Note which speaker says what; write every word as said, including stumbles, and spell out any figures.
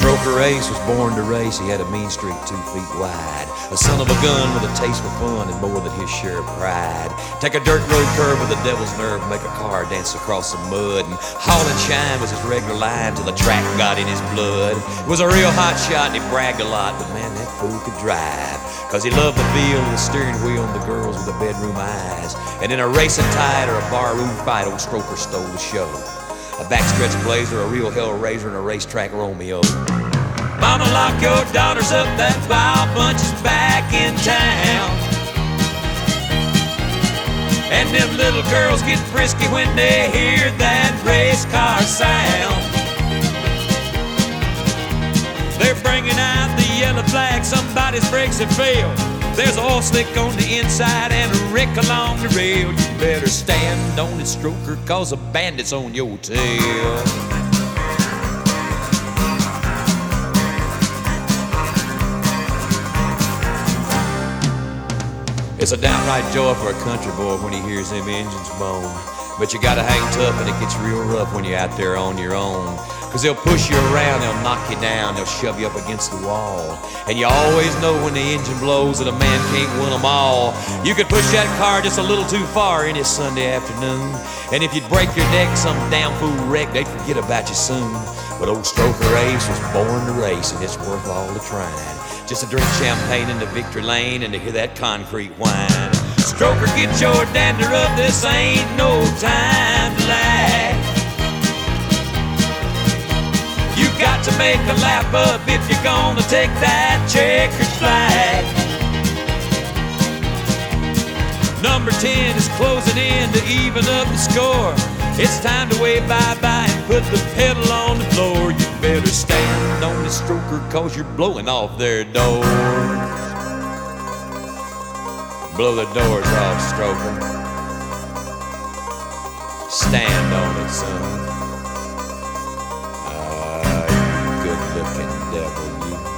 Speaker 1: Stroker Ace was born to race. He had a mean streak two feet wide, a son of a gun with a taste for fun and more than his share of pride. Take a dirt road curve with the devil's nerve, make a car dance across the mud, and haul and shine was his regular line till the track got in his blood. He was a real hot shot and he bragged a lot, but man, that fool could drive, cause he loved the feel of the steering wheel and the girls with the bedroom eyes. And in a racing tide or a barroom fight, old Stroker stole the show. A backstretch blazer, a real hell raiser, and a racetrack Romeo. Mama, lock your daughters up, that wild bunch is back in town. And them little girls get frisky when they hear that race car sound. They're bringing out the yellow flag, somebody's brakes have failed. There's oil slick on the inside and a wreck along the rail. You better stand on it, Stroker, cause a bandit's on your tail. It's a downright joy for a country boy when he hears them engines moan. But you gotta hang tough and it gets real rough when you're out there on your own. Cause they'll push you around, they'll knock you down, they'll shove you up against the wall. And you always know when the engine blows that a man can't win them all. You could push that car just a little too far any Sunday afternoon, and if you'd break your neck, some damn fool wreck, they'd forget about you soon. But old Stroker Ace was born to race, and it's worth all the trying. Just to drink champagne in the victory lane and to hear that concrete whine. Stroker, get your dander up, this ain't no time to lag. You got to make a lap up if you're gonna take that checkered flag. Number ten is closing in to even up the score. It's time to wave bye-bye and put the pedal on the floor. You better stand on this, Stroker, cause you're blowing off their doors. Blow the doors off, Stroker. Stand on it, son. Ah, you good-looking devil, you.